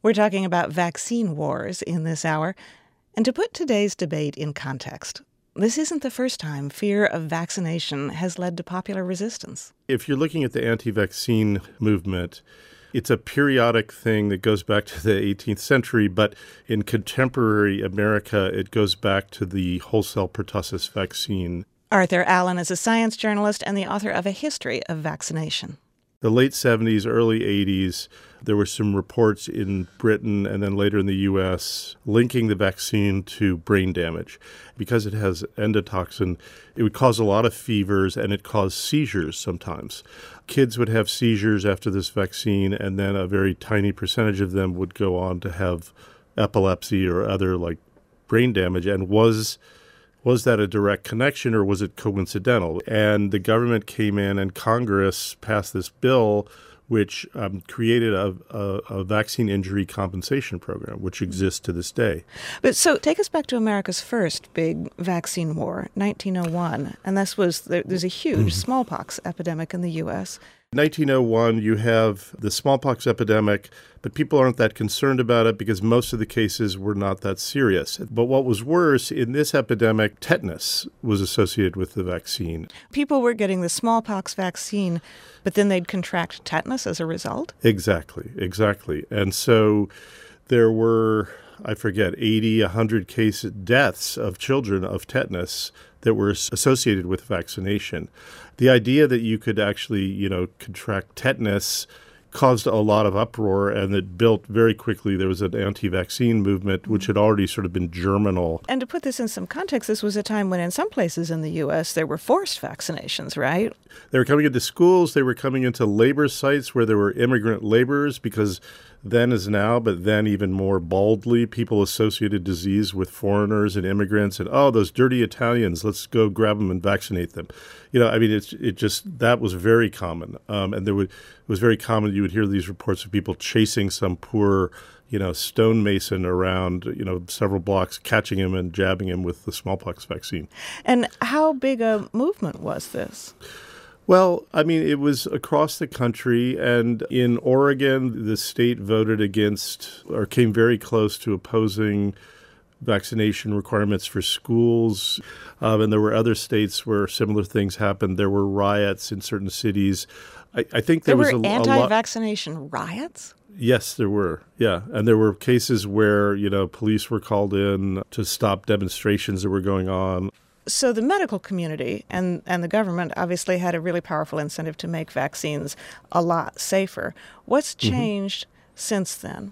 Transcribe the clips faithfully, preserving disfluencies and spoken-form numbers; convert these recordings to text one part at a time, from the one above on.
We're talking about vaccine wars in this hour. And to put today's debate in context, this isn't the first time fear of vaccination has led to popular resistance. If you're looking at the anti-vaccine movement, it's a periodic thing that goes back to the eighteenth century, but in contemporary America, it goes back to the wholesale pertussis vaccine. Arthur Allen is a science journalist and the author of A History of Vaccination. The late seventies, early eighties, there were some reports in Britain and then later in the U S linking the vaccine to brain damage. Because it has endotoxin, it would cause a lot of fevers and it caused seizures sometimes. Kids would have seizures after this vaccine, and then a very tiny percentage of them would go on to have epilepsy or other like brain damage. And was Was that a direct connection or was it coincidental? And the government came in and Congress passed this bill which um, created a, a, a vaccine injury compensation program, which exists to this day. But so take us back to America's first big vaccine war, nineteen oh one. And this was, there's a huge smallpox epidemic in the U S nineteen oh one, you have the smallpox epidemic, but people aren't that concerned about it because most of the cases were not that serious. But what was worse, in this epidemic, tetanus was associated with the vaccine. People were getting the smallpox vaccine, but then they'd contract tetanus as a result? Exactly, exactly. And so there were, I forget, eighty, one hundred case deaths of children of tetanus that were associated with vaccination. The idea that you could actually, you know, contract tetanus caused a lot of uproar, and it built very quickly. There was an anti-vaccine movement, which had already sort of been germinal. And to put this in some context, this was a time when in some places in the U S there were forced vaccinations, right? They were coming into schools. They were coming into labor sites where there were immigrant laborers, because then as now, but then even more boldly, people associated disease with foreigners and immigrants, and, oh, those dirty Italians, let's go grab them and vaccinate them. You know, I mean, it's it just, that was very common. Um, and there would, it was very common, you would hear these reports of people chasing some poor, you know, stonemason around, you know, several blocks, catching him and jabbing him with the smallpox vaccine. And how big a movement was this? Well, I mean, it was across the country, and in Oregon, the state voted against or came very close to opposing vaccination requirements for schools. Um, and there were other states where similar things happened. There were riots in certain cities. I, I think there, there was were a, anti-vaccination a lot- riots? Yes, there were. Yeah. And there were cases where, you know, police were called in to stop demonstrations that were going on. So the medical community and, and the government obviously had a really powerful incentive to make vaccines a lot safer. What's changed mm-hmm. since then?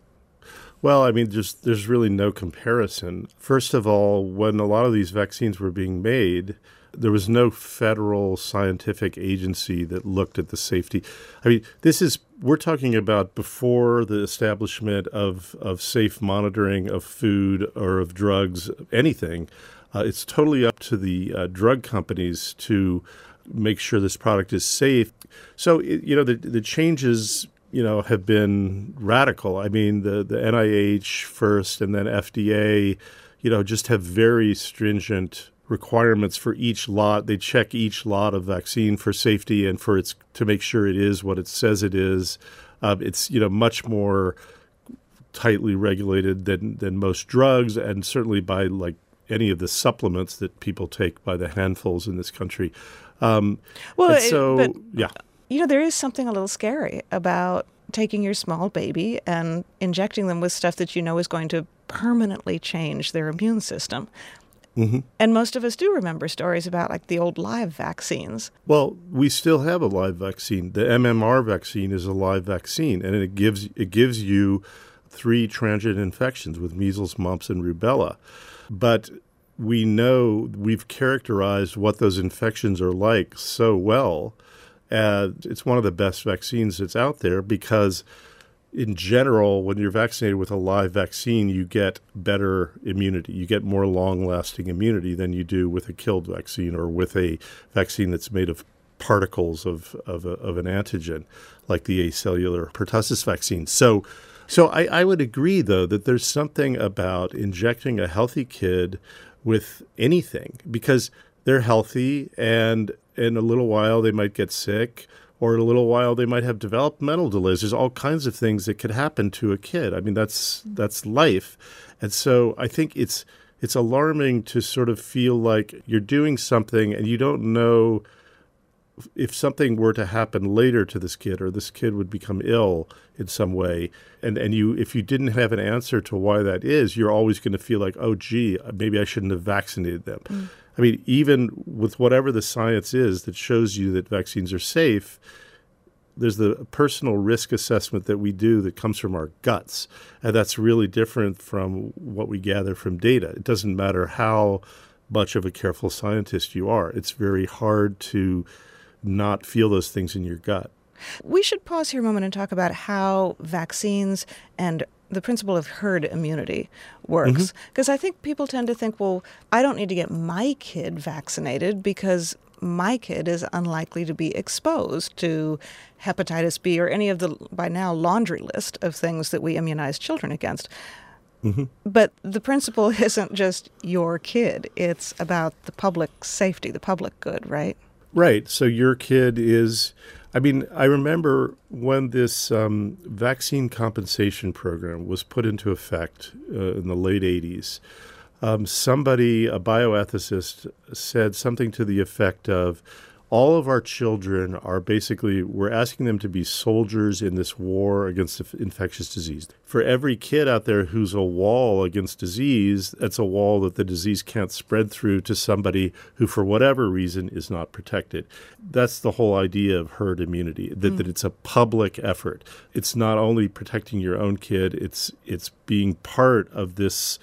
Well, I mean, just there's really no comparison. First of all, when a lot of these vaccines were being made, there was no federal scientific agency that looked at the safety. I mean, this is, we're talking about before the establishment of, of safe monitoring of food or of drugs, anything. Uh, it's totally up to the uh, drug companies to make sure this product is safe. So, it, you know, the, the changes, you know, have been radical. I mean, the, the N I H first and then F D A, you know, just have very stringent requirements for each lot. They check each lot of vaccine for safety and for its to make sure it is what it says it is. Uh, it's, you know, much more tightly regulated than, than most drugs, and certainly by like any of the supplements that people take by the handfuls in this country. Um, well, so, it, but, yeah. You know, there is something a little scary about taking your small baby and injecting them with stuff that you know is going to permanently change their immune system. Mm-hmm. And most of us do remember stories about, like, the old live vaccines. Well, we still have a live vaccine. The M M R vaccine is a live vaccine, and it gives it gives you three transient infections with measles, mumps, and rubella. But we know we've characterized what those infections are like so well. Uh, it's one of the best vaccines that's out there because, in general, when you're vaccinated with a live vaccine, you get better immunity. You get more long-lasting immunity than you do with a killed vaccine or with a vaccine that's made of particles of, of, a, of an antigen, like the acellular pertussis vaccine. So So I, I would agree, though, that there's something about injecting a healthy kid with anything because they're healthy and in a little while they might get sick or in a little while they might have developmental delays. There's all kinds of things that could happen to a kid. I mean, that's that's life. And so I think it's it's alarming to sort of feel like you're doing something and you don't know if something were to happen later to this kid, or this kid would become ill in some way, and, and you if you didn't have an answer to why that is, you're always going to feel like, oh, gee, maybe I shouldn't have vaccinated them. Mm. I mean, even with whatever the science is that shows you that vaccines are safe, there's the personal risk assessment that we do that comes from our guts, and that's really different from what we gather from data. It doesn't matter how much of a careful scientist you are. It's very hard to not feel those things in your gut. We should pause here a moment and talk about how vaccines and the principle of herd immunity works. Because mm-hmm. I think people tend to think, well, I don't need to get my kid vaccinated because my kid is unlikely to be exposed to hepatitis B or any of the, by now, laundry list of things that we immunize children against. Mm-hmm. But the principle isn't just your kid. It's about the public safety, the public good, right? Right. So your kid is, I mean, I remember when this um, vaccine compensation program was put into effect uh, in the late eighties, um, somebody, a bioethicist, said something to the effect of, all of our children are basically, we're asking them to be soldiers in this war against infectious disease. For every kid out there who's a wall against disease, that's a wall that the disease can't spread through to somebody who, for whatever reason, is not protected. That's the whole idea of herd immunity, that, mm. that it's a public effort. It's not only protecting your own kid, it's it's being part of this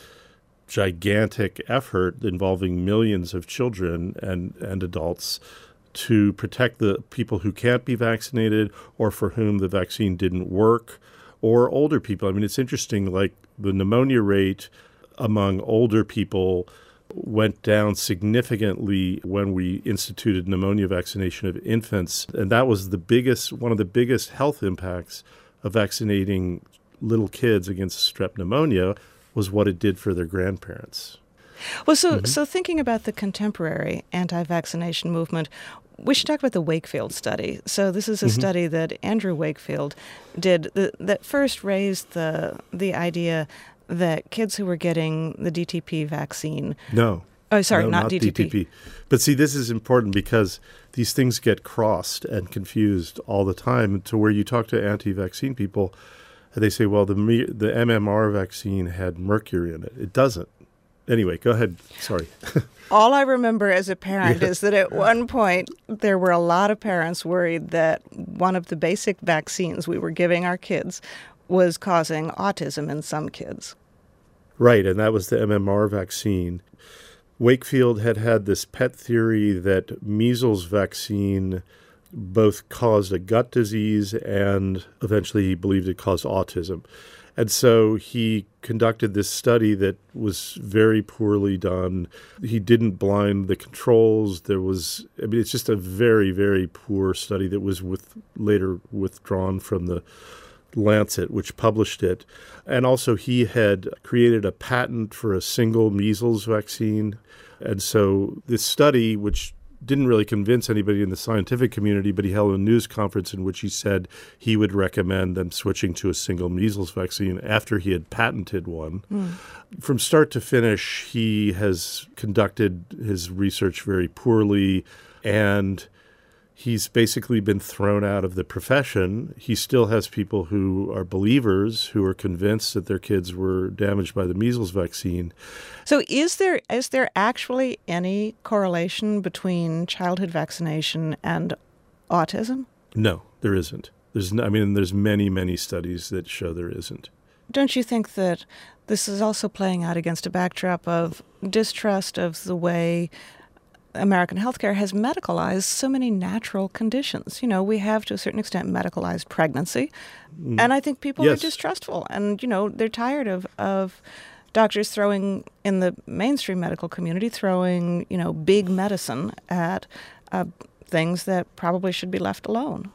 gigantic effort involving millions of children and, and adults to protect the people who can't be vaccinated or for whom the vaccine didn't work, or older people. I mean, it's interesting, like the pneumonia rate among older people went down significantly when we instituted pneumonia vaccination of infants. And that was the biggest, one of the biggest health impacts of vaccinating little kids against strep pneumonia was what it did for their grandparents. Well, so mm-hmm. so thinking about the contemporary anti-vaccination movement, we should talk about the Wakefield study. So this is a mm-hmm. study that Andrew Wakefield did that, that first raised the the idea that kids who were getting the D T P vaccine... No. Oh, sorry, no, not, not D T P. D T P. But see, this is important because these things get crossed and confused all the time, to where you talk to anti-vaccine people and they say, well, the the M M R vaccine had mercury in it. It doesn't. Anyway, go ahead. Sorry. All I remember as a parent yeah. is that at one point there were a lot of parents worried that one of the basic vaccines we were giving our kids was causing autism in some kids. Right, and that was the M M R vaccine. Wakefield had had this pet theory that measles vaccine both caused a gut disease and eventually he believed it caused autism. And so he conducted this study that was very poorly done. He didn't blind the controls. There was, I mean, it's just a very, very poor study that was with, later withdrawn from the Lancet, which published it. And also he had created a patent for a single measles vaccine. And so this study, which didn't really convince anybody in the scientific community, but he held a news conference in which he said he would recommend them switching to a single measles vaccine after he had patented one. Mm. From start to finish, he has conducted his research very poorly, and he's basically been thrown out of the profession. He still has people who are believers who are convinced that their kids were damaged by the measles vaccine. So is there is there actually any correlation between childhood vaccination and autism? No, there isn't. There's no, I mean, there's many, many studies that show there isn't. Don't you think that this is also playing out against a backdrop of distrust of the way American healthcare has medicalized so many natural conditions? You know, we have to a certain extent medicalized pregnancy, mm. and I think people yes. are distrustful, and, you know, they're tired of, of doctors throwing, in the mainstream medical community, throwing, you know, big medicine at uh, things that probably should be left alone.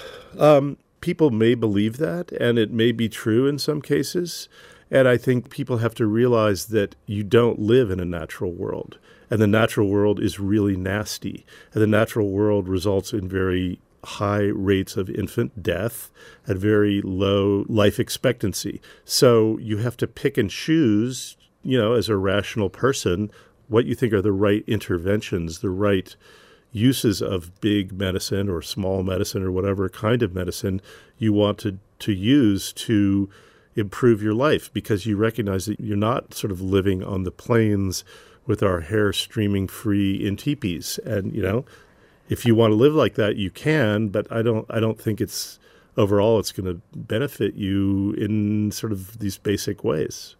Um, people may believe that, and it may be true in some cases, and I think people have to realize that you don't live in a natural world. And the natural world is really nasty. And the natural world results in very high rates of infant death at very low life expectancy. So you have to pick and choose, you know, as a rational person, what you think are the right interventions, the right uses of big medicine or small medicine or whatever kind of medicine you want to, to use to improve your life, because you recognize that you're not sort of living on the plains with our hair streaming free in teepees. And, you know, if you want to live like that, you can, but I don't I don't think it's overall it's going to benefit you in sort of these basic ways.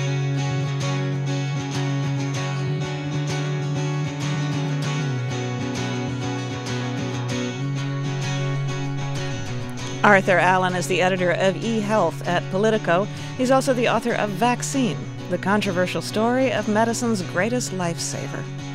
Arthur Allen is the editor of eHealth at Politico. He's also the author of Vaccine, the controversial story of medicine's greatest lifesaver.